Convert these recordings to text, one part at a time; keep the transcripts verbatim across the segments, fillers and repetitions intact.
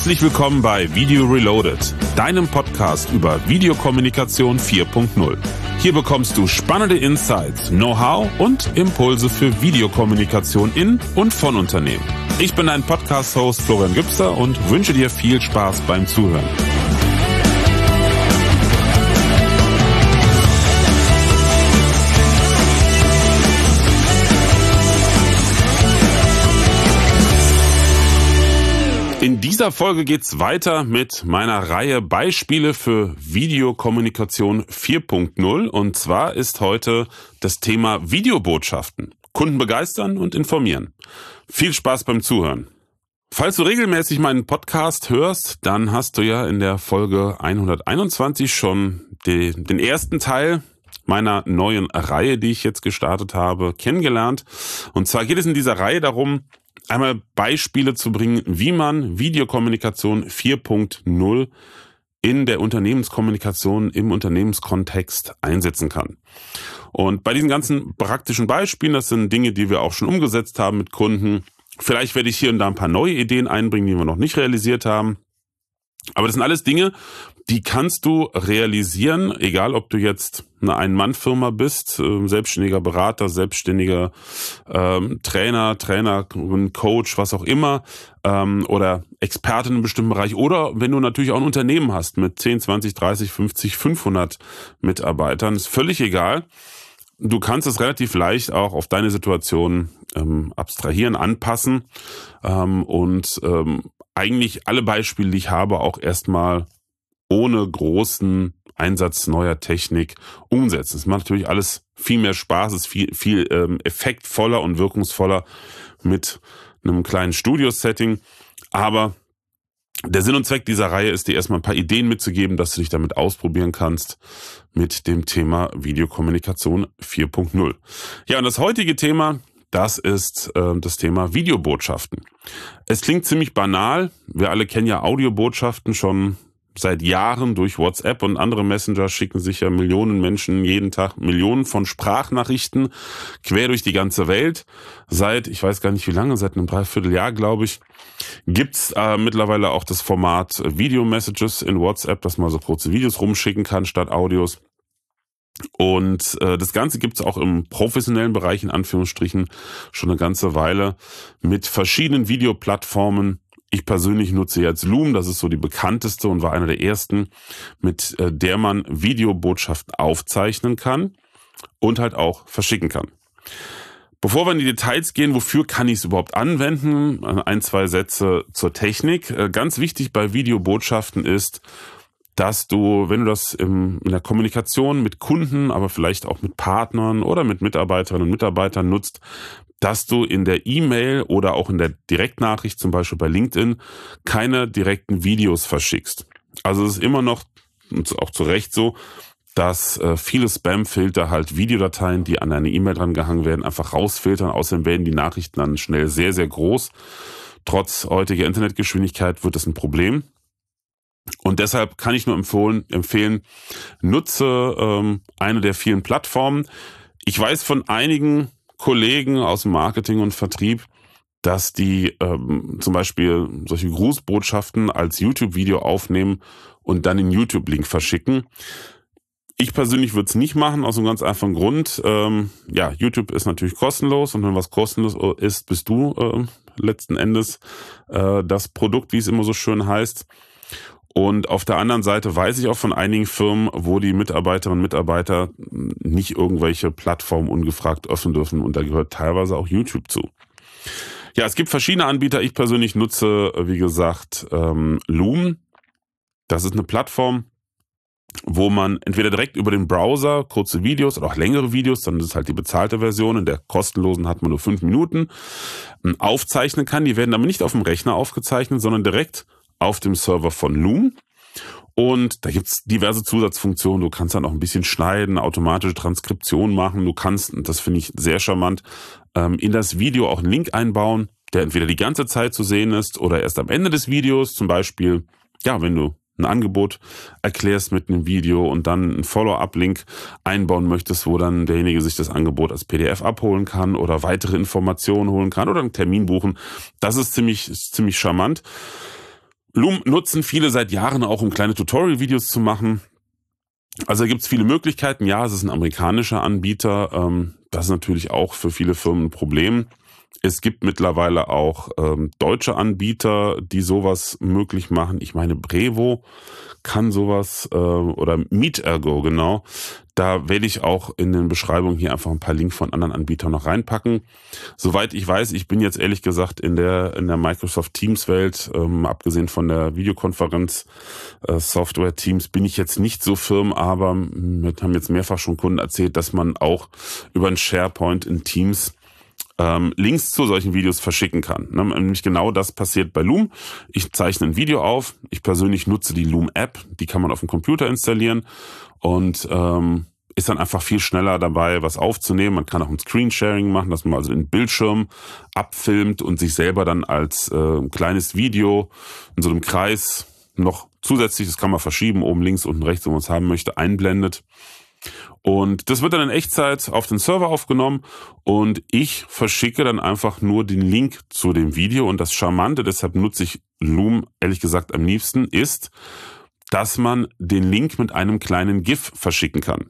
Herzlich willkommen bei Video Reloaded, deinem Podcast über Videokommunikation vier Punkt null. Hier bekommst du spannende Insights, Know-how und Impulse für Videokommunikation in und von Unternehmen. Ich bin dein Podcast-Host Florian Gübster und wünsche dir viel Spaß beim Zuhören. In dieser Folge geht's weiter mit meiner Reihe Beispiele für Videokommunikation vier Punkt null und zwar ist heute das Thema Videobotschaften. Kunden begeistern und informieren. Viel Spaß beim Zuhören. Falls du regelmäßig meinen Podcast hörst, dann hast du ja in der Folge hunderteinundzwanzig schon die, den ersten Teil meiner neuen Reihe, die ich jetzt gestartet habe, kennengelernt. Und zwar geht es in dieser Reihe darum, einmal Beispiele zu bringen, wie man Videokommunikation vier Punkt null in der Unternehmenskommunikation im Unternehmenskontext einsetzen kann. Und bei diesen ganzen praktischen Beispielen, das sind Dinge, die wir auch schon umgesetzt haben mit Kunden. Vielleicht werde ich hier und da ein paar neue Ideen einbringen, die wir noch nicht realisiert haben. Aber das sind alles Dinge, die kannst du realisieren, egal ob du jetzt eine Ein-Mann-Firma bist, äh, selbstständiger Berater, selbstständiger ähm, Trainer, Trainer, Coach, was auch immer, ähm, oder Experte in einem bestimmten Bereich. Oder wenn du natürlich auch ein Unternehmen hast mit zehn, zwanzig, dreißig, fünfzig, fünfhundert Mitarbeitern, ist völlig egal. Du kannst es relativ leicht auch auf deine Situation ähm, abstrahieren, anpassen ähm, und ähm, eigentlich alle Beispiele, die ich habe, auch erstmal ohne großen Einsatz neuer Technik umsetzen. Es macht natürlich alles viel mehr Spaß, es ist viel, viel ähm, effektvoller und wirkungsvoller mit einem kleinen Studio-Setting. Aber der Sinn und Zweck dieser Reihe ist, dir erstmal ein paar Ideen mitzugeben, dass du dich damit ausprobieren kannst mit dem Thema Videokommunikation vier Punkt null. Ja, und das heutige Thema, das ist äh, das Thema Videobotschaften. Es klingt ziemlich banal. Wir alle kennen ja Audiobotschaften schon seit Jahren durch WhatsApp und andere Messenger schicken sich ja Millionen Menschen jeden Tag Millionen von Sprachnachrichten quer durch die ganze Welt. Seit, ich weiß gar nicht wie lange, seit einem Dreivierteljahr, glaube ich, gibt's äh, mittlerweile auch das Format Video-Messages in WhatsApp, dass man so kurze Videos rumschicken kann statt Audios. Und äh, das Ganze gibt's auch im professionellen Bereich, in Anführungsstrichen, schon eine ganze Weile mit verschiedenen Videoplattformen. Ich persönlich nutze jetzt Loom, das ist so die bekannteste und war einer der ersten, mit äh, der man Videobotschaften aufzeichnen kann und halt auch verschicken kann. Bevor wir in die Details gehen, wofür kann ich es überhaupt anwenden? Ein, zwei Sätze zur Technik. Äh, ganz wichtig bei Videobotschaften ist, dass du, wenn du das im, in der Kommunikation mit Kunden, aber vielleicht auch mit Partnern oder mit Mitarbeiterinnen und Mitarbeitern nutzt, dass du in der E-Mail oder auch in der Direktnachricht, zum Beispiel bei LinkedIn, keine direkten Videos verschickst. Also es ist immer noch, und auch zu Recht so, dass äh, viele Spam-Filter halt Videodateien, die an eine E-Mail dran gehangen werden, einfach rausfiltern. Außerdem werden die Nachrichten dann schnell sehr, sehr groß. Trotz heutiger Internetgeschwindigkeit wird das ein Problem. Und deshalb kann ich nur empfohlen, empfehlen, nutze ähm, eine der vielen Plattformen. Ich weiß von einigen Kollegen aus dem Marketing und Vertrieb, dass die ähm, zum Beispiel solche Grußbotschaften als YouTube-Video aufnehmen und dann den YouTube-Link verschicken. Ich persönlich würde es nicht machen, aus einem ganz einfachen Grund. Ähm, ja, YouTube ist natürlich kostenlos und wenn was kostenlos ist, bist du äh, letzten Endes äh, das Produkt, wie es immer so schön heißt. Und auf der anderen Seite weiß ich auch von einigen Firmen, wo die Mitarbeiterinnen und Mitarbeiter nicht irgendwelche Plattformen ungefragt öffnen dürfen. Und da gehört teilweise auch YouTube zu. Ja, es gibt verschiedene Anbieter. Ich persönlich nutze, wie gesagt, ähm, Loom. Das ist eine Plattform, wo man entweder direkt über den Browser kurze Videos oder auch längere Videos, dann ist es halt die bezahlte Version, in der kostenlosen hat man nur fünf Minuten, aufzeichnen kann. Die werden aber nicht auf dem Rechner aufgezeichnet, sondern direkt auf dem Server von Loom. Und da gibt's diverse Zusatzfunktionen. Du kannst dann auch ein bisschen schneiden, automatische Transkription machen. Du kannst, und das finde ich sehr charmant, in das Video auch einen Link einbauen, der entweder die ganze Zeit zu sehen ist oder erst am Ende des Videos. Zum Beispiel, ja, wenn du ein Angebot erklärst mit einem Video und dann einen Follow-up-Link einbauen möchtest, wo dann derjenige sich das Angebot als P D F abholen kann oder weitere Informationen holen kann oder einen Termin buchen. Das ist ziemlich, ist ziemlich charmant. Loom nutzen viele seit Jahren auch, um kleine Tutorial-Videos zu machen. Also da gibt es viele Möglichkeiten. Ja, es ist ein amerikanischer Anbieter. Ähm, das ist natürlich auch für viele Firmen ein Problem. Es gibt mittlerweile auch ähm, deutsche Anbieter, die sowas möglich machen. Ich meine, Brevo kann sowas äh, oder MeetErgo, genau. Da werde ich auch in den Beschreibungen hier einfach ein paar Links von anderen Anbietern noch reinpacken. Soweit ich weiß, ich bin jetzt ehrlich gesagt in der in der Microsoft Teams Welt, ähm, abgesehen von der Videokonferenz äh, Software Teams, bin ich jetzt nicht so firm, aber mir haben jetzt mehrfach schon Kunden erzählt, dass man auch über ein SharePoint in Teams ähm, Links zu solchen Videos verschicken kann. Ne? Nämlich genau das passiert bei Loom. Ich zeichne ein Video auf. Ich persönlich nutze die Loom-App. Die kann man auf dem Computer installieren und ähm, ist dann einfach viel schneller dabei, was aufzunehmen. Man kann auch ein Screensharing machen, dass man also den Bildschirm abfilmt und sich selber dann als äh, kleines Video in so einem Kreis noch zusätzlich, das kann man verschieben, oben links, unten rechts, wo man es haben möchte, einblendet. Und das wird dann in Echtzeit auf den Server aufgenommen und ich verschicke dann einfach nur den Link zu dem Video. Und das Charmante, deshalb nutze ich Loom ehrlich gesagt am liebsten, ist, dass man den Link mit einem kleinen GIF verschicken kann.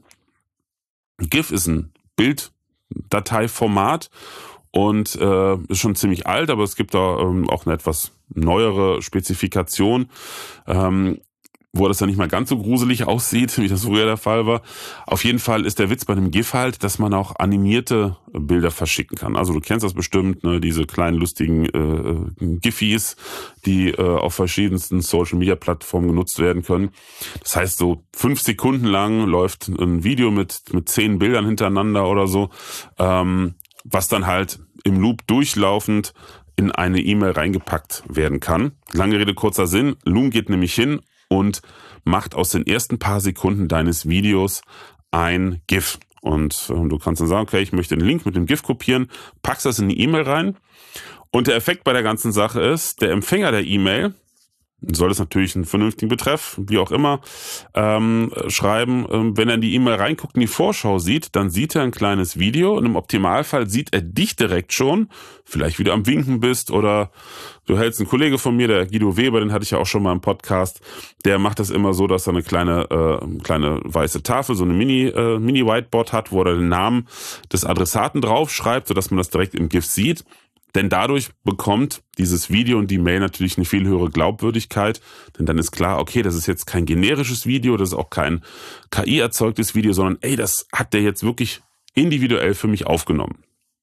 GIF ist ein Bilddateiformat und äh, ist schon ziemlich alt, aber es gibt da ähm, auch eine etwas neuere Spezifikation. Ähm, wo das dann nicht mal ganz so gruselig aussieht, wie das früher der Fall war. Auf jeden Fall ist der Witz bei einem GIF halt, dass man auch animierte Bilder verschicken kann. Also du kennst das bestimmt, ne, diese kleinen lustigen äh, Giffies, die äh, auf verschiedensten Social-Media-Plattformen genutzt werden können. Das heißt, so fünf Sekunden lang läuft ein Video mit mit zehn Bildern hintereinander oder so, ähm, was dann halt im Loop durchlaufend in eine E-Mail reingepackt werden kann. Lange Rede, kurzer Sinn. Loom geht nämlich hin und macht aus den ersten paar Sekunden deines Videos ein GIF. Und äh, du kannst dann sagen, okay, ich möchte den Link mit dem GIF kopieren, packst das in die E-Mail rein. Und der Effekt bei der ganzen Sache ist, der Empfänger der E-Mail soll es natürlich einen vernünftigen Betreff, wie auch immer, ähm, schreiben. Ähm, wenn er in die E-Mail reinguckt und die Vorschau sieht, dann sieht er ein kleines Video und im Optimalfall sieht er dich direkt schon, vielleicht wie du am Winken bist oder du hältst einen Kollege von mir, der Guido Weber, den hatte ich ja auch schon mal im Podcast, der macht das immer so, dass er eine kleine äh, kleine weiße Tafel, so eine Mini äh, Mini-Whiteboard hat, wo er den Namen des Adressaten draufschreibt, sodass man das direkt im GIF sieht. Denn dadurch bekommt dieses Video und die Mail natürlich eine viel höhere Glaubwürdigkeit, denn dann ist klar, okay, das ist jetzt kein generisches Video, das ist auch kein K I-erzeugtes Video, sondern ey, das hat der jetzt wirklich individuell für mich aufgenommen.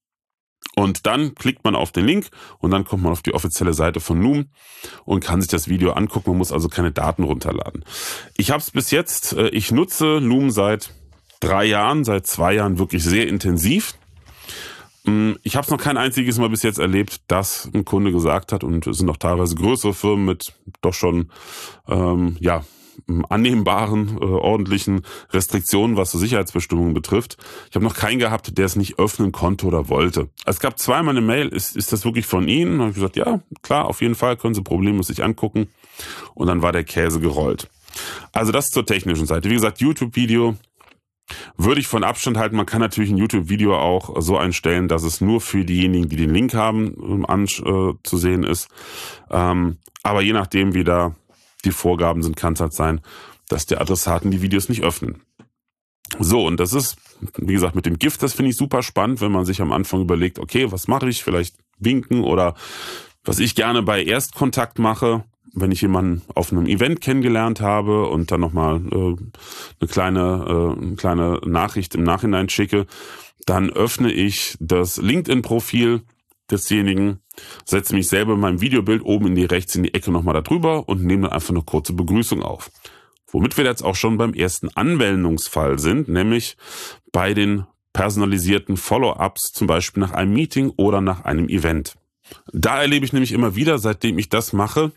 Und dann klickt man auf den Link und dann kommt man auf die offizielle Seite von Loom und kann sich das Video angucken, man muss also keine Daten runterladen. Ich habe es bis jetzt, ich nutze Loom seit drei Jahren, seit zwei Jahren wirklich sehr intensiv. Ich habe es noch kein einziges Mal bis jetzt erlebt, dass ein Kunde gesagt hat, und es sind auch teilweise größere Firmen mit doch schon ähm, ja annehmbaren, äh, ordentlichen Restriktionen, was so Sicherheitsbestimmungen betrifft. Ich habe noch keinen gehabt, der es nicht öffnen konnte oder wollte. Es gab zweimal eine Mail, ist, ist das wirklich von Ihnen? Da habe ich gesagt, ja, klar, auf jeden Fall, können Sie problemlos sich angucken. Und dann war der Käse gerollt. Also das zur technischen Seite. Wie gesagt, YouTube-Video würde ich von Abstand halten. Man kann natürlich ein YouTube-Video auch so einstellen, dass es nur für diejenigen, die den Link haben, anzusehen ist. Ähm, aber je nachdem, wie da die Vorgaben sind, kann es halt sein, dass die Adressaten die Videos nicht öffnen. So, und das ist, wie gesagt, mit dem GIF, das finde ich super spannend, wenn man sich am Anfang überlegt, okay, was mache ich? Vielleicht winken oder was ich gerne bei Erstkontakt mache, wenn ich jemanden auf einem Event kennengelernt habe und dann nochmal äh, eine kleine, äh, eine kleine Nachricht im Nachhinein schicke, dann öffne ich das LinkedIn-Profil desjenigen, setze mich selber in meinem Videobild oben in die rechts in die Ecke nochmal da drüber und nehme dann einfach eine kurze Begrüßung auf. Womit wir jetzt auch schon beim ersten Anwendungsfall sind, nämlich bei den personalisierten Follow-ups, zum Beispiel nach einem Meeting oder nach einem Event. Da erlebe ich nämlich immer wieder, seitdem ich das mache,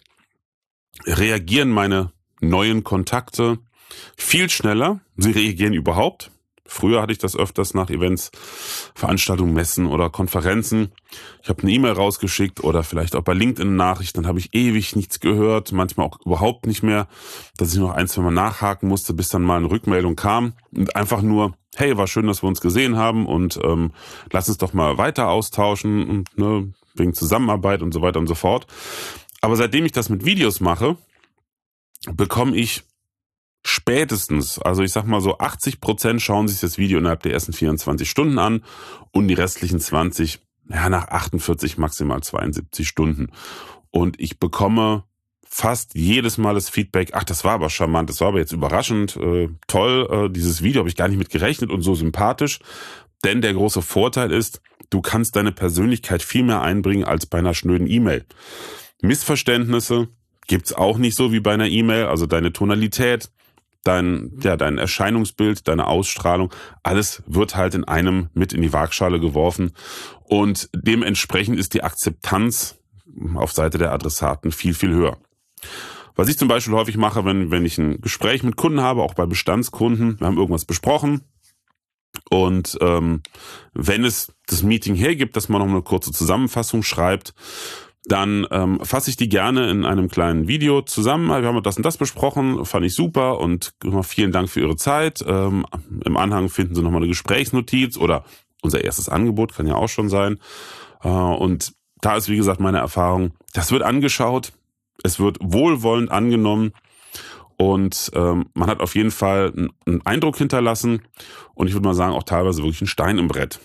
reagieren meine neuen Kontakte viel schneller. Sie reagieren überhaupt. Früher hatte ich das öfters nach Events, Veranstaltungen, Messen oder Konferenzen. Ich habe eine E-Mail rausgeschickt oder vielleicht auch bei LinkedIn Nachrichten, dann habe ich ewig nichts gehört, manchmal auch überhaupt nicht mehr, dass ich noch ein, zwei Mal nachhaken musste, bis dann mal eine Rückmeldung kam. Und einfach nur, hey, war schön, dass wir uns gesehen haben und ähm, lass uns doch mal weiter austauschen und ne, wegen Zusammenarbeit und so weiter und so fort. Aber seitdem ich das mit Videos mache, bekomme ich spätestens, also ich sag mal so achtzig Prozent schauen sich das Video innerhalb der ersten vierundzwanzig Stunden an und die restlichen zwanzig, ja, nach achtundvierzig, maximal zweiundsiebzig Stunden. Und ich bekomme fast jedes Mal das Feedback, ach, das war aber charmant, das war aber jetzt überraschend, äh, toll, äh, dieses Video habe ich gar nicht mit gerechnet und so sympathisch. Denn der große Vorteil ist, du kannst deine Persönlichkeit viel mehr einbringen als bei einer schnöden E-Mail. Missverständnisse gibt's auch nicht so wie bei einer E-Mail, also deine Tonalität, dein, ja, dein Erscheinungsbild, deine Ausstrahlung, alles wird halt in einem mit in die Waagschale geworfen und dementsprechend ist die Akzeptanz auf Seite der Adressaten viel, viel höher. Was ich zum Beispiel häufig mache, wenn, wenn ich ein Gespräch mit Kunden habe, auch bei Bestandskunden, wir haben irgendwas besprochen und ähm, wenn es das Meeting hergibt, dass man noch eine kurze Zusammenfassung schreibt, dann ähm, fasse ich die gerne in einem kleinen Video zusammen. Wir haben das und das besprochen, fand ich super und vielen Dank für Ihre Zeit. Ähm, im Anhang finden Sie nochmal eine Gesprächsnotiz oder unser erstes Angebot, kann ja auch schon sein. Äh, und da ist, wie gesagt, meine Erfahrung, das wird angeschaut, es wird wohlwollend angenommen und ähm, man hat auf jeden Fall einen, einen Eindruck hinterlassen und ich würde mal sagen, auch teilweise wirklich einen Stein im Brett.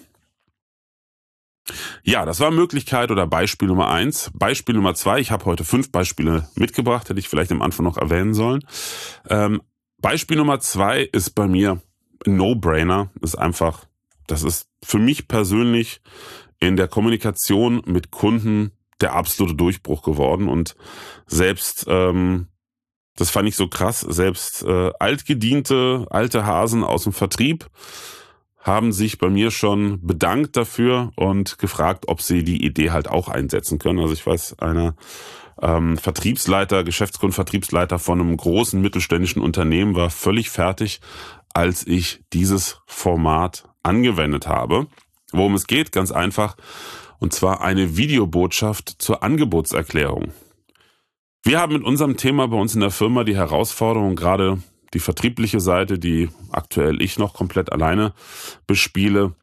Ja, das war Möglichkeit oder Beispiel Nummer eins. Beispiel Nummer zwei, ich habe heute fünf Beispiele mitgebracht, hätte ich vielleicht am Anfang noch erwähnen sollen. Ähm, Beispiel Nummer zwei ist bei mir ein No-Brainer, ist einfach, das ist für mich persönlich in der Kommunikation mit Kunden der absolute Durchbruch geworden und selbst, ähm, das fand ich so krass, selbst äh, altgediente, alte Hasen aus dem Vertrieb haben sich bei mir schon bedankt dafür und gefragt, ob sie die Idee halt auch einsetzen können. Also ich weiß, einer ähm, Vertriebsleiter, Geschäftskundenvertriebsleiter von einem großen mittelständischen Unternehmen war völlig fertig, als ich dieses Format angewendet habe. Worum es geht, ganz einfach, und zwar eine Videobotschaft zur Angebotserklärung. Wir haben mit unserem Thema bei uns in der Firma die Herausforderung, gerade die vertriebliche Seite, die aktuell ich noch komplett alleine bespiele,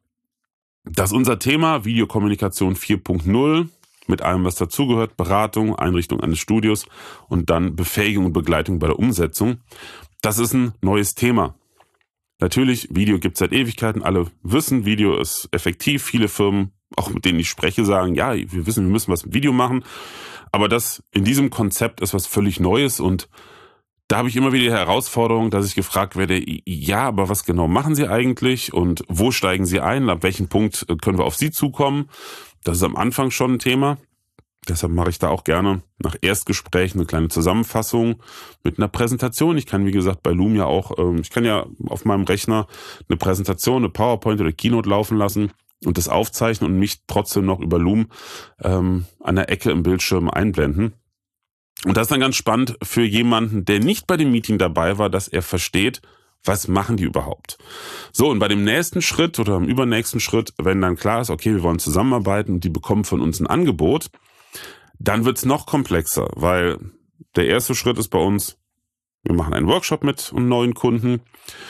dass unser Thema Videokommunikation vier Punkt null mit allem, was dazugehört, Beratung, Einrichtung eines Studios und dann Befähigung und Begleitung bei der Umsetzung, das ist ein neues Thema. Natürlich, Video gibt es seit Ewigkeiten, alle wissen, Video ist effektiv, viele Firmen, auch mit denen ich spreche, sagen, ja, wir wissen, wir müssen was mit Video machen, aber das in diesem Konzept ist was völlig Neues und da habe ich immer wieder die Herausforderung, dass ich gefragt werde, ja, aber was genau machen Sie eigentlich und wo steigen Sie ein, ab welchem Punkt können wir auf Sie zukommen? Das ist am Anfang schon ein Thema. Deshalb mache ich da auch gerne nach Erstgesprächen eine kleine Zusammenfassung mit einer Präsentation. Ich kann, wie gesagt, bei Loom ja auch, ich kann ja auf meinem Rechner eine Präsentation, eine PowerPoint oder Keynote laufen lassen und das aufzeichnen und mich trotzdem noch über Loom ähm, an der Ecke im Bildschirm einblenden. Und das ist dann ganz spannend für jemanden, der nicht bei dem Meeting dabei war, dass er versteht, was machen die überhaupt. So, und bei dem nächsten Schritt oder im übernächsten Schritt, wenn dann klar ist, okay, wir wollen zusammenarbeiten und die bekommen von uns ein Angebot, dann wird's noch komplexer, weil der erste Schritt ist bei uns, wir machen einen Workshop mit einem neuen Kunden.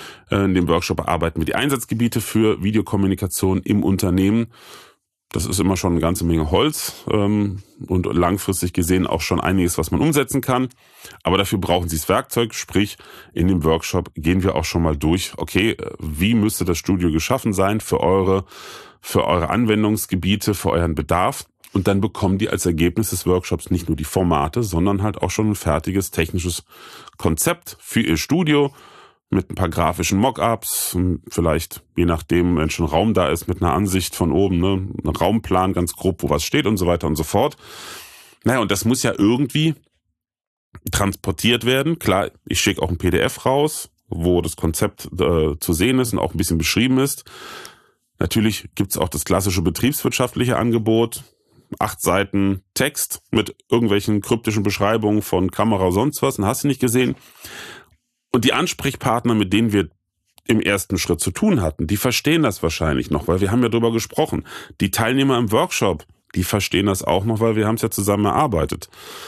In dem Workshop erarbeiten wir die Einsatzgebiete für Videokommunikation im Unternehmen. Das ist immer schon eine ganze Menge Holz ähm, und langfristig gesehen auch schon einiges, was man umsetzen kann. Aber dafür brauchen Sie das Werkzeug, sprich in dem Workshop gehen wir auch schon mal durch, okay, wie müsste das Studio geschaffen sein für eure, für eure Anwendungsgebiete, für euren Bedarf. Und dann bekommen die als Ergebnis des Workshops nicht nur die Formate, sondern halt auch schon ein fertiges technisches Konzept für ihr Studio, mit ein paar grafischen Mockups, vielleicht, je nachdem, wenn schon Raum da ist, mit einer Ansicht von oben, ne, ein Raumplan, ganz grob, wo was steht und so weiter und so fort. Naja, und das muss ja irgendwie transportiert werden. Klar, ich schicke auch ein P D F raus, wo das Konzept äh, zu sehen ist und auch ein bisschen beschrieben ist. Natürlich gibt's auch das klassische betriebswirtschaftliche Angebot, acht Seiten Text mit irgendwelchen kryptischen Beschreibungen von Kamera, sonst was, und hast du nicht gesehen. Und die Ansprechpartner, mit denen wir im ersten Schritt zu tun hatten, die verstehen das wahrscheinlich noch, weil wir haben ja drüber gesprochen. Die Teilnehmer im Workshop, die verstehen das auch noch, weil wir haben es ja zusammen erarbeitet.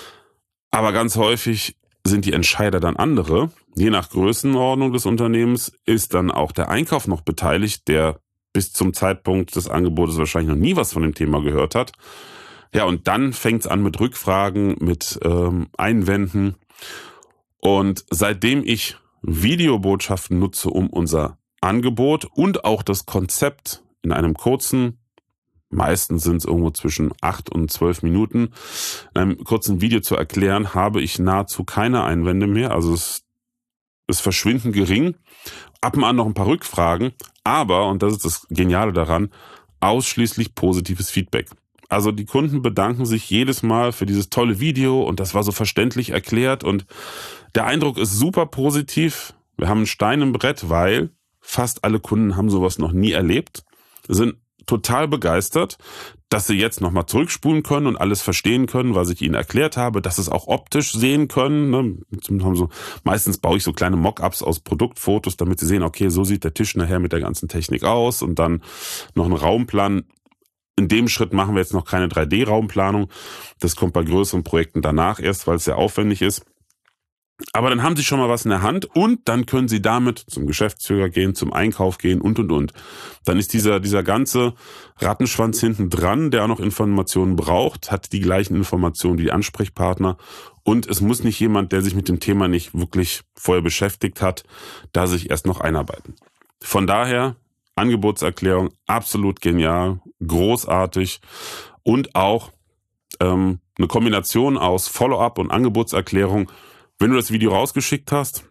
Aber ganz häufig sind die Entscheider dann andere. Je nach Größenordnung des Unternehmens ist dann auch der Einkauf noch beteiligt, der bis zum Zeitpunkt des Angebotes wahrscheinlich noch nie was von dem Thema gehört hat. Ja, und dann fängt's an mit Rückfragen, mit ähm, Einwänden. Und seitdem ich Videobotschaften nutze, um unser Angebot und auch das Konzept in einem kurzen, meistens sind es irgendwo zwischen acht und zwölf Minuten, in einem kurzen Video zu erklären, habe ich nahezu keine Einwände mehr. Also es ist verschwindend gering. Ab und an noch ein paar Rückfragen, aber, und das ist das Geniale daran, ausschließlich positives Feedback. Also die Kunden bedanken sich jedes Mal für dieses tolle Video und das war so verständlich erklärt und der Eindruck ist super positiv. Wir haben einen Stein im Brett, weil fast alle Kunden haben sowas noch nie erlebt, sind total begeistert, dass sie jetzt nochmal zurückspulen können und alles verstehen können, was ich ihnen erklärt habe, dass sie es auch optisch sehen können. Ne? Haben so, meistens baue ich so kleine Mock-ups aus Produktfotos, damit sie sehen, okay, so sieht der Tisch nachher mit der ganzen Technik aus und dann noch einen Raumplan. In dem Schritt machen wir jetzt noch keine drei D Raumplanung. Das kommt bei größeren Projekten danach erst, weil es sehr aufwendig ist. Aber dann haben sie schon mal was in der Hand und dann können sie damit zum Geschäftsführer gehen, zum Einkauf gehen und, und, und. Dann ist dieser, dieser ganze Rattenschwanz hinten dran, der auch noch Informationen braucht, hat die gleichen Informationen wie die Ansprechpartner. Und es muss nicht jemand, der sich mit dem Thema nicht wirklich vorher beschäftigt hat, da sich erst noch einarbeiten. Von daher, Angebotserklärung absolut genial, großartig und auch ähm, eine Kombination aus Follow-up und Angebotserklärung. Wenn du das Video rausgeschickt hast,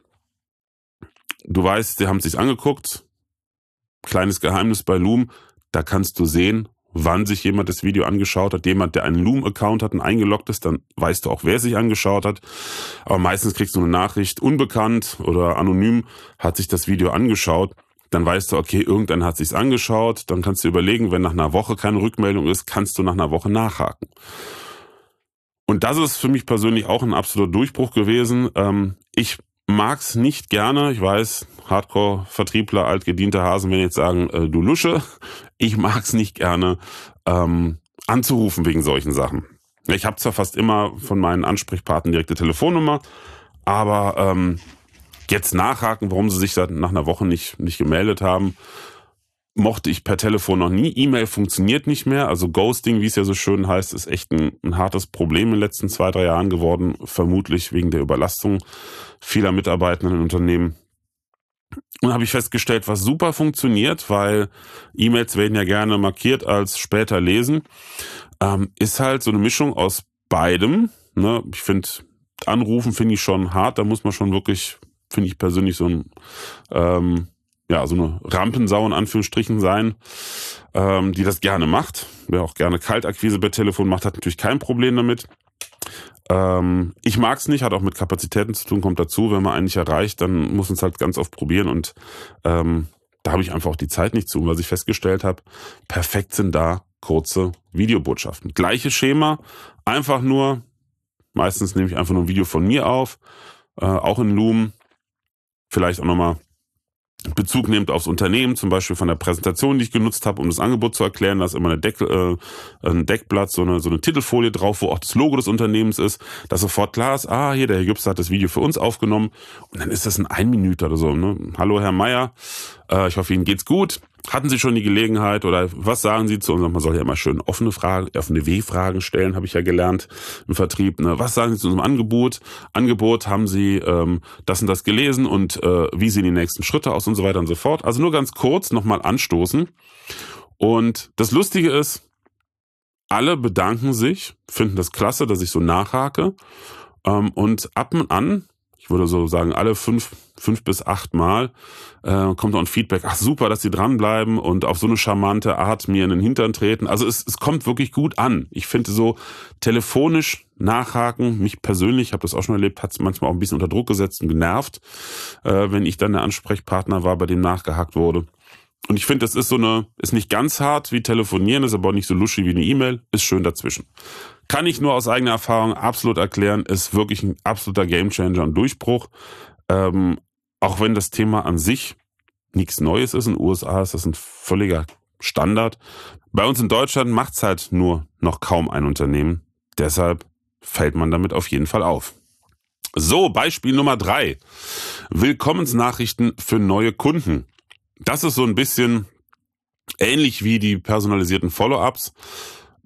du weißt, sie haben es sich angeguckt, kleines Geheimnis bei Loom, da kannst du sehen, wann sich jemand das Video angeschaut hat. Jemand, der einen Loom-Account hat und eingeloggt ist, dann weißt du auch, wer sich angeschaut hat. Aber meistens kriegst du eine Nachricht, unbekannt oder anonym hat sich das Video angeschaut. Dann weißt du, okay, irgendeiner hat sich's angeschaut. Dann kannst du überlegen, wenn nach einer Woche keine Rückmeldung ist, kannst du nach einer Woche nachhaken. Und das ist für mich persönlich auch ein absoluter Durchbruch gewesen. Ähm, ich mag's nicht gerne. Ich weiß, Hardcore-Vertriebler, altgediente Hasen werden jetzt sagen, äh, du Lusche. Ich mag's nicht gerne, ähm, anzurufen wegen solchen Sachen. Ich habe zwar fast immer von meinen Ansprechpartnern direkte Telefonnummer, aber ähm, jetzt nachhaken, warum sie sich seit nach einer Woche nicht, nicht gemeldet haben, mochte ich per Telefon noch nie. E-Mail funktioniert nicht mehr. Also Ghosting, wie es ja so schön heißt, ist echt ein, ein hartes Problem in den letzten zwei, drei Jahren geworden. Vermutlich wegen der Überlastung vieler Mitarbeitenden in Unternehmen. Und habe ich festgestellt, was super funktioniert, weil E-Mails werden ja gerne markiert als später lesen, ähm, ist halt so eine Mischung aus beidem. Ne? Ich finde, Anrufen finde ich schon hart. Da muss man schon wirklich, finde ich persönlich, so ein ähm, ja, so eine Rampensau in Anführungsstrichen sein, ähm, die das gerne macht. Wer auch gerne Kaltakquise per Telefon macht, hat natürlich kein Problem damit. Ähm, ich mag es nicht, hat auch mit Kapazitäten zu tun, kommt dazu. Wenn man einen nicht erreicht, dann muss man es halt ganz oft probieren und ähm, da habe ich einfach auch die Zeit nicht zu. Und was ich festgestellt habe, perfekt sind da kurze Videobotschaften. Gleiches Schema, einfach nur, meistens nehme ich einfach nur ein Video von mir auf, äh, auch in Loom, vielleicht auch nochmal Bezug nehmt aufs Unternehmen, zum Beispiel von der Präsentation, die ich genutzt habe, um das Angebot zu erklären. Da ist immer eine Deck, äh, ein Deckblatt, so eine, so eine Titelfolie drauf, wo auch das Logo des Unternehmens ist, dass sofort klar ist, ah, hier, der Herr Jübster hat das Video für uns aufgenommen. Und dann ist das ein Ein-Minüter oder so. Ne? Hallo, Herr Meier, äh, ich hoffe, Ihnen geht's gut. Hatten Sie schon die Gelegenheit oder was sagen Sie zu unserem, man soll ja immer schön offene Fragen, offene W-Fragen stellen, habe ich ja gelernt im Vertrieb. Ne? Was sagen Sie zu unserem Angebot? Angebot, haben Sie ähm, das und das gelesen und äh, wie sehen die nächsten Schritte aus und so weiter und so fort. Also nur ganz kurz nochmal anstoßen. Und das Lustige ist, alle bedanken sich, finden das klasse, dass ich so nachhake ähm, und ab und an, ich würde so sagen, alle fünf, fünf bis acht Mal äh, kommt auch ein Feedback. Ach super, dass Sie dranbleiben und auf so eine charmante Art mir in den Hintern treten. Also es, es kommt wirklich gut an. Ich finde so telefonisch nachhaken, mich persönlich, ich habe das auch schon erlebt, hat es manchmal auch ein bisschen unter Druck gesetzt und genervt, äh, wenn ich dann der Ansprechpartner war, bei dem nachgehakt wurde. Und ich finde, das ist so eine, ist nicht ganz hart wie telefonieren, ist aber auch nicht so luschi wie eine E-Mail, ist schön dazwischen. Kann ich nur aus eigener Erfahrung absolut erklären, ist wirklich ein absoluter Gamechanger und Durchbruch. Ähm, auch wenn das Thema an sich nichts Neues ist, in den U S A ist das ein völliger Standard. Bei uns in Deutschland macht es halt nur noch kaum ein Unternehmen. Deshalb fällt man damit auf jeden Fall auf. So, Beispiel Nummer drei. Willkommensnachrichten für neue Kunden. Das ist so ein bisschen ähnlich wie die personalisierten Follow-ups.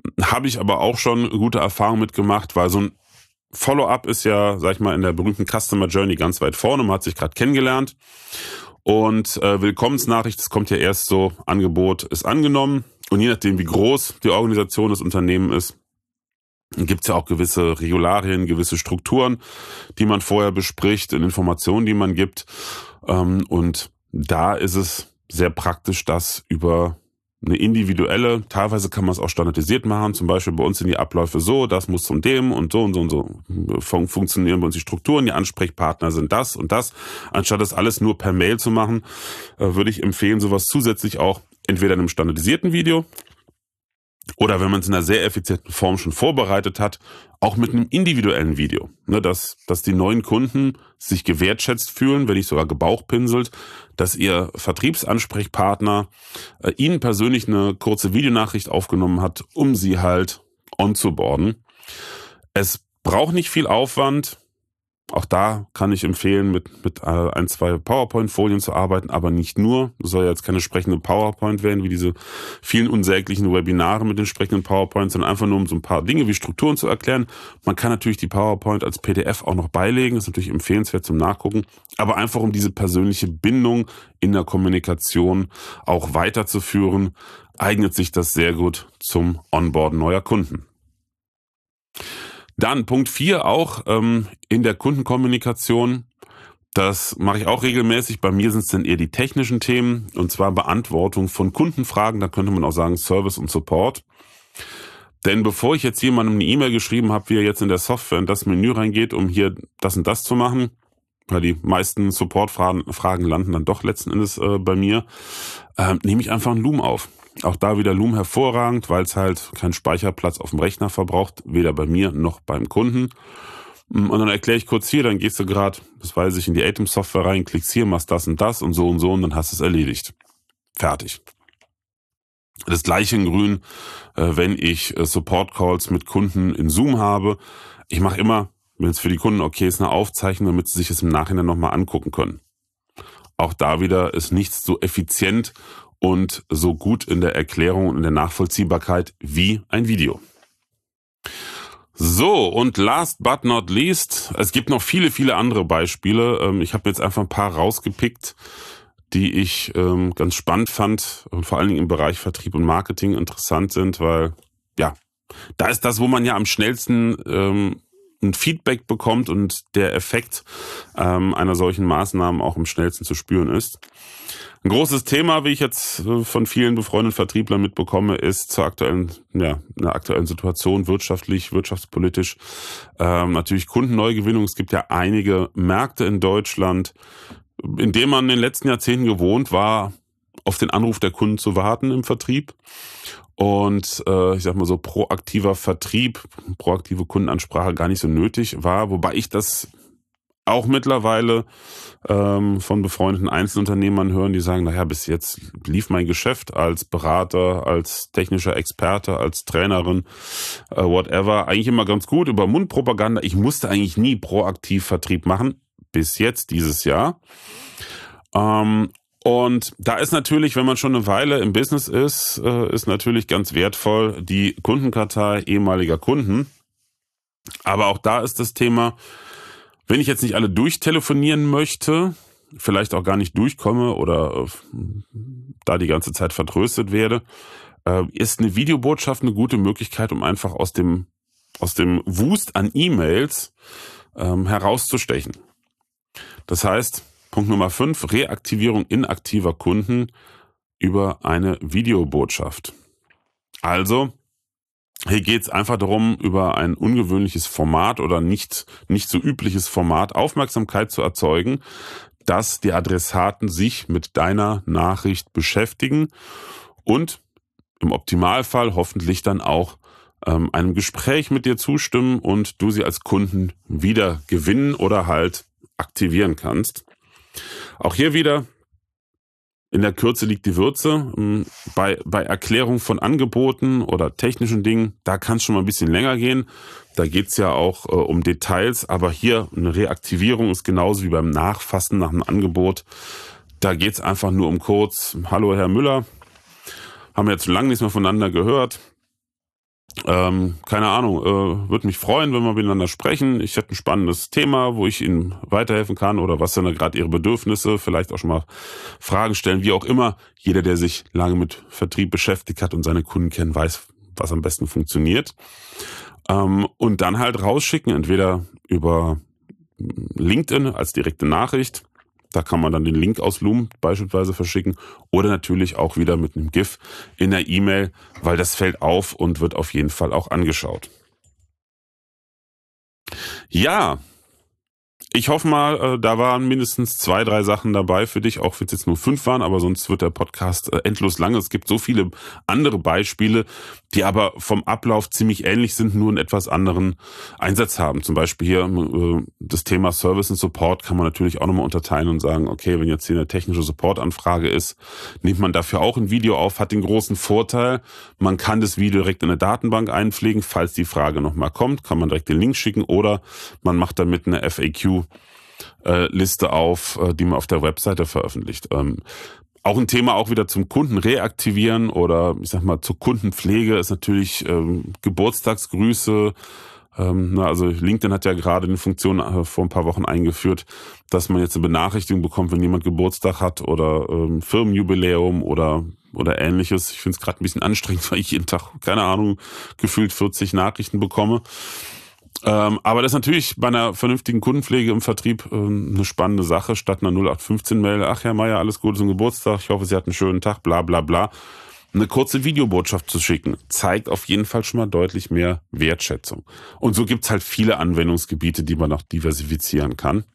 habe ich aber auch schon gute Erfahrungen mitgemacht, weil so ein Follow-up ist ja, sag ich mal, in der berühmten Customer Journey ganz weit vorne. Man hat sich gerade kennengelernt und äh, Willkommensnachricht, das kommt ja erst so, Angebot ist angenommen und je nachdem, wie groß die Organisation, das Unternehmen ist, gibt es ja auch gewisse Regularien, gewisse Strukturen, die man vorher bespricht, und Informationen, die man gibt. Ähm, und da ist es sehr praktisch, das über eine individuelle, teilweise kann man es auch standardisiert machen, zum Beispiel bei uns sind die Abläufe so, das muss zum dem und so und so und so Fun- funktionieren bei uns die Strukturen, die Ansprechpartner sind das und das. Anstatt das alles nur per Mail zu machen, äh, würde ich empfehlen, sowas zusätzlich auch entweder in einem standardisierten Video oder wenn man es in einer sehr effizienten Form schon vorbereitet hat, auch mit einem individuellen Video. Ne, dass, dass die neuen Kunden sich gewertschätzt fühlen, wenn nicht sogar gebauchpinselt, dass ihr Vertriebsansprechpartner äh, ihnen persönlich eine kurze Videonachricht aufgenommen hat, um sie halt onzuboarden. Es braucht nicht viel Aufwand. Auch da kann ich empfehlen, mit, mit ein, zwei PowerPoint-Folien zu arbeiten, aber nicht nur. Es soll ja jetzt keine sprechende PowerPoint werden, wie diese vielen unsäglichen Webinare mit den sprechenden PowerPoints, sondern einfach nur um so ein paar Dinge wie Strukturen zu erklären. Man kann natürlich die PowerPoint als P D F auch noch beilegen, das ist natürlich empfehlenswert zum Nachgucken, aber einfach um diese persönliche Bindung in der Kommunikation auch weiterzuführen, eignet sich das sehr gut zum Onboarden neuer Kunden. Dann Punkt vier auch ähm, in der Kundenkommunikation. Das mache ich auch regelmäßig. Bei mir sind es dann eher die technischen Themen, und zwar Beantwortung von Kundenfragen. Da könnte man auch sagen Service und Support. Denn bevor ich jetzt jemandem eine E-Mail geschrieben habe, wie er jetzt in der Software in das Menü reingeht, um hier das und das zu machen, weil die meisten Support-Fragen Fragen landen dann doch letzten Endes äh, bei mir, äh, nehme ich einfach einen Loom auf. Auch da wieder Loom hervorragend, weil es halt keinen Speicherplatz auf dem Rechner verbraucht, weder bei mir noch beim Kunden. Und dann erkläre ich kurz hier, dann gehst du gerade, das weiß ich, in die Atem-Software rein, klickst hier, machst das und das und so und so und dann hast du es erledigt. Fertig. Das gleiche in grün, äh, wenn ich äh, Support-Calls mit Kunden in Zoom habe. Ich mache immer, wenn es für die Kunden okay ist, eine Aufzeichnung, damit sie sich es im Nachhinein nochmal angucken können. Auch da wieder ist nichts so effizient und so gut in der Erklärung und in der Nachvollziehbarkeit wie ein Video. So, und last but not least, es gibt noch viele, viele andere Beispiele. Ich habe jetzt einfach ein paar rausgepickt, die ich ganz spannend fand und vor allen Dingen im Bereich Vertrieb und Marketing interessant sind, weil ja, da ist das, wo man ja am schnellsten ähm, ein Feedback bekommt und der Effekt ähm, einer solchen Maßnahmen auch am schnellsten zu spüren ist. Ein großes Thema, wie ich jetzt von vielen befreundeten Vertrieblern mitbekomme, ist zur aktuellen, ja, einer aktuellen Situation, wirtschaftlich, wirtschaftspolitisch, ähm, natürlich Kundenneugewinnung. Es gibt ja einige Märkte in Deutschland, in denen man in den letzten Jahrzehnten gewohnt war, auf den Anruf der Kunden zu warten im Vertrieb. Und äh, ich sag mal so, proaktiver Vertrieb, proaktive Kundenansprache gar nicht so nötig war, wobei ich das auch mittlerweile ähm, von befreundeten Einzelunternehmern hören, die sagen, naja, bis jetzt lief mein Geschäft als Berater, als technischer Experte, als Trainerin, äh, whatever, eigentlich immer ganz gut über Mundpropaganda. Ich musste eigentlich nie proaktiv Vertrieb machen, bis jetzt dieses Jahr. Ähm, und da ist natürlich, wenn man schon eine Weile im Business ist, äh, ist natürlich ganz wertvoll die Kundenkartei ehemaliger Kunden. Aber auch da ist das Thema, wenn ich jetzt nicht alle durchtelefonieren möchte, vielleicht auch gar nicht durchkomme oder äh, da die ganze Zeit vertröstet werde, äh, ist eine Videobotschaft eine gute Möglichkeit, um einfach aus dem, aus dem Wust an E-Mails ähm, herauszustechen. Das heißt, Punkt Nummer fünf, Reaktivierung inaktiver Kunden über eine Videobotschaft. Also, hier geht es einfach darum, über ein ungewöhnliches Format oder nicht, nicht so übliches Format Aufmerksamkeit zu erzeugen, dass die Adressaten sich mit deiner Nachricht beschäftigen und im Optimalfall hoffentlich dann auch ähm, einem Gespräch mit dir zustimmen und du sie als Kunden wieder gewinnen oder halt aktivieren kannst. Auch hier wieder, in der Kürze liegt die Würze. Bei, bei Erklärung von Angeboten oder technischen Dingen, da kann es schon mal ein bisschen länger gehen. Da geht es ja auch äh, um Details, aber hier eine Reaktivierung ist genauso wie beim Nachfassen nach einem Angebot. Da geht es einfach nur um kurz, hallo Herr Müller, haben wir jetzt schon lange nichts mehr voneinander gehört. Ähm, keine Ahnung, äh, würde mich freuen, wenn wir miteinander sprechen. Ich hätte ein spannendes Thema, wo ich Ihnen weiterhelfen kann oder was sind da gerade Ihre Bedürfnisse, vielleicht auch schon mal Fragen stellen, wie auch immer. Jeder, der sich lange mit Vertrieb beschäftigt hat und seine Kunden kennt, weiß, was am besten funktioniert. Ähm, und dann halt rausschicken, entweder über LinkedIn als direkte Nachricht. Da kann man dann den Link aus Loom beispielsweise verschicken oder natürlich auch wieder mit einem GIF in der E-Mail, weil das fällt auf und wird auf jeden Fall auch angeschaut. Ja, ich hoffe mal, äh, da waren mindestens zwei, drei Sachen dabei für dich, auch wenn es jetzt nur fünf waren, aber sonst wird der Podcast äh, endlos lang. Es gibt so viele andere Beispiele, die aber vom Ablauf ziemlich ähnlich sind, nur einen etwas anderen Einsatz haben. Zum Beispiel hier äh, das Thema Service und Support kann man natürlich auch nochmal unterteilen und sagen, okay, wenn jetzt hier eine technische Support-Anfrage ist, nimmt man dafür auch ein Video auf, hat den großen Vorteil, man kann das Video direkt in eine Datenbank einpflegen, falls die Frage nochmal kommt, kann man direkt den Link schicken oder man macht damit eine F A Q Liste auf, die man auf der Webseite veröffentlicht. Ähm, auch ein Thema auch wieder zum Kunden reaktivieren oder ich sag mal zur Kundenpflege ist natürlich ähm, Geburtstagsgrüße. Ähm, na, also LinkedIn hat ja gerade eine Funktion äh, vor ein paar Wochen eingeführt, dass man jetzt eine Benachrichtigung bekommt, wenn jemand Geburtstag hat oder ähm, Firmenjubiläum oder oder ähnliches. Ich finde es gerade ein bisschen anstrengend, weil ich jeden Tag, keine Ahnung, gefühlt vierzig Nachrichten bekomme. Ähm, aber das ist natürlich bei einer vernünftigen Kundenpflege im Vertrieb ähm, eine spannende Sache, statt einer null acht fünfzehn Mail, ach Herr Meier, alles Gute zum Geburtstag, ich hoffe, Sie hatten einen schönen Tag, bla bla bla. Eine kurze Videobotschaft zu schicken, zeigt auf jeden Fall schon mal deutlich mehr Wertschätzung. Und so gibt's halt viele Anwendungsgebiete, die man noch diversifizieren kann.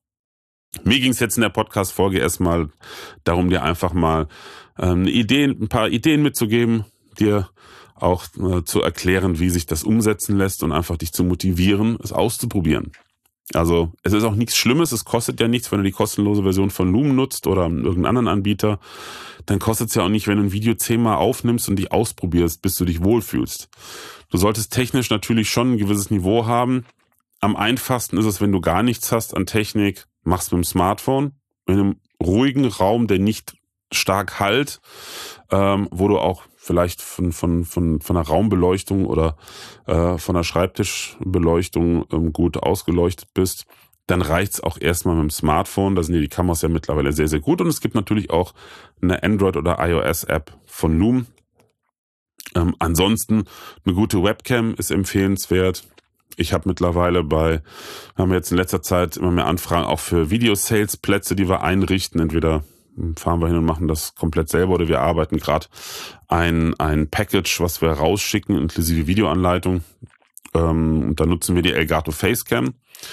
Mir ging es jetzt in der Podcast-Folge erstmal darum, dir einfach mal ähm, Ideen, ein paar Ideen mitzugeben, dir auch äh, zu erklären, wie sich das umsetzen lässt und einfach dich zu motivieren, es auszuprobieren. Also es ist auch nichts Schlimmes, es kostet ja nichts, wenn du die kostenlose Version von Loom nutzt oder irgendeinen anderen Anbieter, dann kostet es ja auch nicht, wenn du ein Video zehnmal aufnimmst und dich ausprobierst, bis du dich wohlfühlst. Du solltest technisch natürlich schon ein gewisses Niveau haben. Am einfachsten ist es, wenn du gar nichts hast an Technik, machst mit dem Smartphone, in einem ruhigen Raum, der nicht stark hallt, ähm, wo du auch vielleicht von von von von der Raumbeleuchtung oder äh, von der Schreibtischbeleuchtung ähm, gut ausgeleuchtet bist, dann reicht's auch erstmal mit dem Smartphone. Da sind ja die Kameras ja mittlerweile sehr, sehr gut. Und es gibt natürlich auch eine Android- oder iOS-App von Loom. Ähm, ansonsten eine gute Webcam ist empfehlenswert. Ich habe mittlerweile bei, wir haben jetzt in letzter Zeit immer mehr Anfragen auch für Video-Sales-Plätze, die wir einrichten. Entweder fahren wir hin und machen das komplett selber oder wir arbeiten gerade ein, ein Package, was wir rausschicken, inklusive Videoanleitung. Ähm, und da nutzen wir die Elgato Facecam.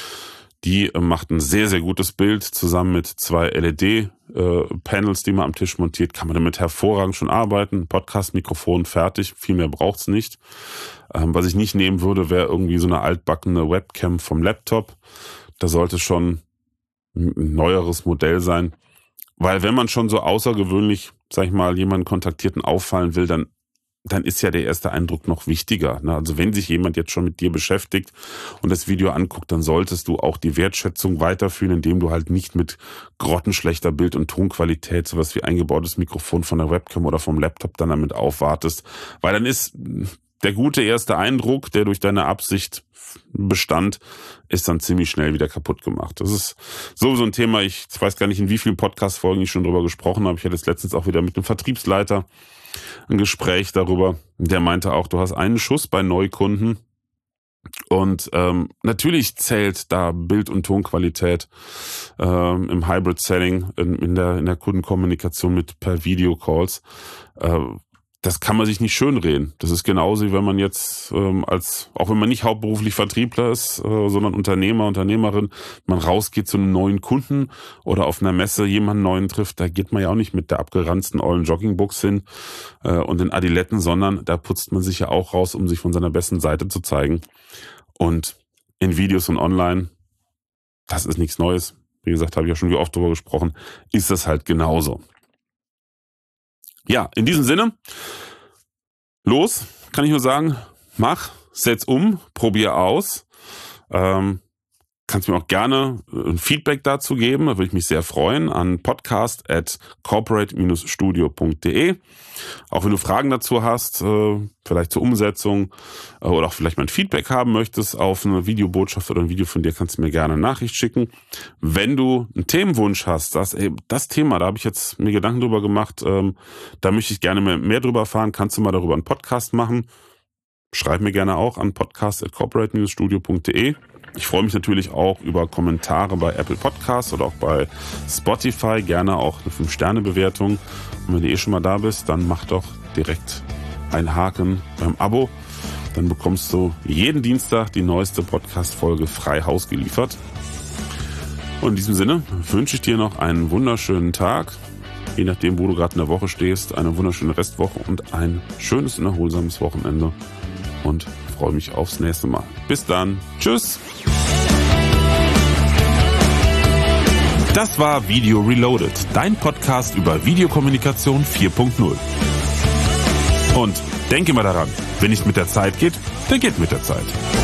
Die äh, macht ein sehr, sehr gutes Bild zusammen mit zwei L E D-Panels, äh, die man am Tisch montiert. Kann man damit hervorragend schon arbeiten. Podcast-Mikrofon fertig, viel mehr braucht's nicht. Ähm, was ich nicht nehmen würde, wäre irgendwie so eine altbackene Webcam vom Laptop. Da sollte schon ein neueres Modell sein. Weil wenn man schon so außergewöhnlich, sag ich mal, jemanden kontaktiert und auffallen will, dann dann ist ja der erste Eindruck noch wichtiger. Ne? Also wenn sich jemand jetzt schon mit dir beschäftigt und das Video anguckt, dann solltest du auch die Wertschätzung weiterführen, indem du halt nicht mit grottenschlechter Bild- und Tonqualität sowas wie eingebautes Mikrofon von der Webcam oder vom Laptop dann damit aufwartest. Weil dann ist der gute erste Eindruck, der durch deine Absicht bestand, ist dann ziemlich schnell wieder kaputt gemacht. Das ist sowieso ein Thema, ich weiß gar nicht, in wie vielen Podcast-Folgen ich schon drüber gesprochen habe. Ich hatte es letztens auch wieder mit einem Vertriebsleiter ein Gespräch darüber. Der meinte auch, du hast einen Schuss bei Neukunden und ähm, natürlich zählt da Bild- und Tonqualität ähm, im Hybrid-Setting, in, in, der, in der Kundenkommunikation mit per Videocalls. Äh, das kann man sich nicht schönreden. Das ist genauso, wie wenn man jetzt ähm, als, auch wenn man nicht hauptberuflich Vertriebler ist, äh, sondern Unternehmer, Unternehmerin, man rausgeht zu einem neuen Kunden oder auf einer Messe jemanden neuen trifft, da geht man ja auch nicht mit der abgeranzten ollen Joggingbuchs hin äh, und den Adiletten, sondern da putzt man sich ja auch raus, um sich von seiner besten Seite zu zeigen. Und in Videos und online, das ist nichts Neues. Wie gesagt, habe ich ja schon wie oft drüber gesprochen, ist das halt genauso. Ja, in diesem Sinne, los, kann ich nur sagen, mach, setz um, probier aus. Ähm, kannst mir auch gerne ein Feedback dazu geben, da würde ich mich sehr freuen, an podcast at corporate dash studio punkt de. Auch wenn du Fragen dazu hast, vielleicht zur Umsetzung oder auch vielleicht mal ein Feedback haben möchtest auf eine Videobotschaft oder ein Video von dir, kannst du mir gerne eine Nachricht schicken. Wenn du einen Themenwunsch hast, das, ey, das Thema, da habe ich jetzt mir Gedanken drüber gemacht, ähm, da möchte ich gerne mehr, mehr drüber erfahren, kannst du mal darüber einen Podcast machen. Schreib mir gerne auch an podcast at corporate dash studio punkt de. Ich freue mich natürlich auch über Kommentare bei Apple Podcasts oder auch bei Spotify. Gerne auch eine fünf Sterne Bewertung. Und wenn du eh schon mal da bist, dann mach doch direkt einen Haken beim Abo. Dann bekommst du jeden Dienstag die neueste Podcast-Folge frei Haus geliefert. Und in diesem Sinne wünsche ich dir noch einen wunderschönen Tag. Je nachdem, wo du gerade in der Woche stehst, eine wunderschöne Restwoche und ein schönes und erholsames Wochenende. Und freue mich aufs nächste Mal. Bis dann. Tschüss. Das war Video Reloaded, dein Podcast über Videokommunikation vier Punkt null. Und denke mal daran, wenn nicht mit der Zeit geht, dann geht mit der Zeit.